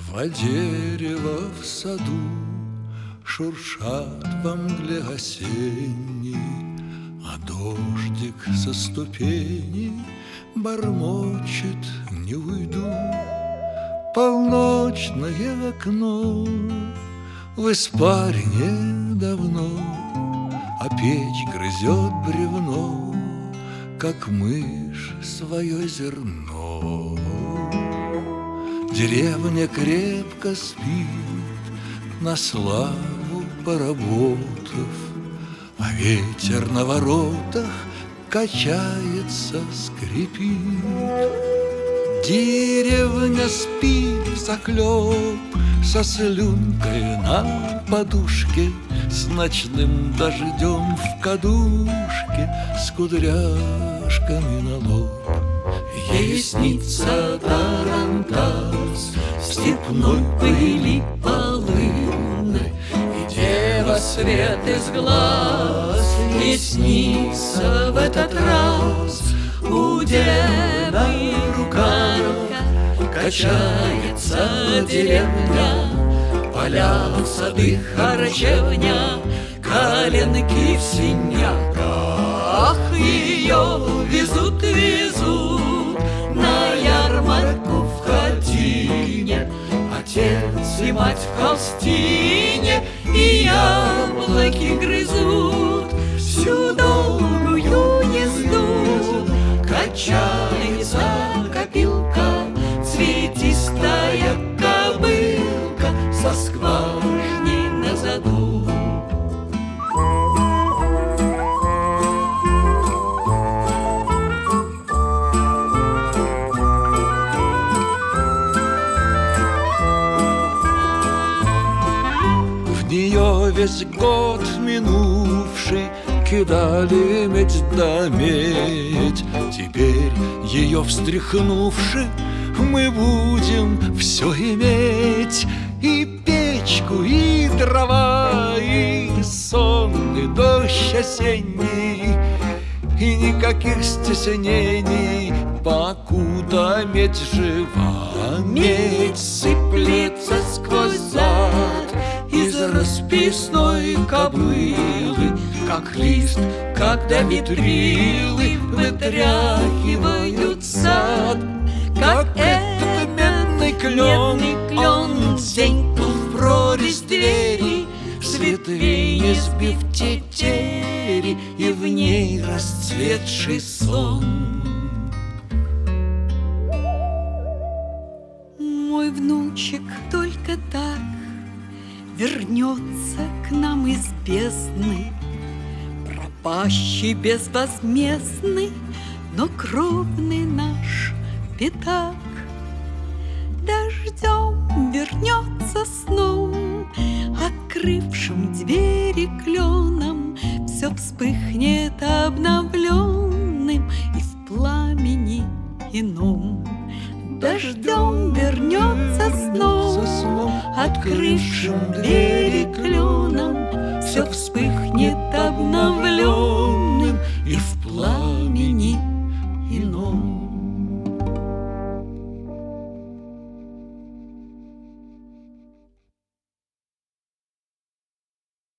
Два дерева в саду шуршат во мгле осенней, а дождик со ступеней бормочет: не уйду. Полночное окно в испарине давно, а печь грызет бревно, как мышь свое зерно. Деревня крепко спит, на славу поработав, а ветер на воротах качается, скрипит. Деревня спит взахлеб, со слюнкой на подушке, с ночным дождем в кадушке, с кудряшками на лоб. Ей снится тарантас в степной пыли полынной, и дева свет из глаз ей снится в этот раз. У девы руках качается деревня, поля, сады, харчевня, коленки в синяках. Ее везут, на ярмарку в хатине, отец и мать в холстине, и яблоки грызут. Всю долгую езду качается копилка, цветистая кобылка со скважиной на заду. В нее весь год минувший кидали медь да медь. Теперь ее встряхнувши, мы будем все иметь: и печку, и дрова, и сон, и дождь осенний, и никаких стеснений, покуда медь жива. Медь сыплется сквозь зад из расписной кобылы, как лист, когда ветрилы вытряхивают сад. Как этот медный клен сенькнул в прорезь двери, с ветвей не сбив тетери, и в ней расцветший сон. Мой внучек только так вернется к нам из бездны, пропащий, безвозмездный, но кровный наш пятак. Дождем вернется сном, открывшим двери кленом, все вспыхнет обновленным и в пламени ином. Дождем вернется сном, открывшим двери кленом,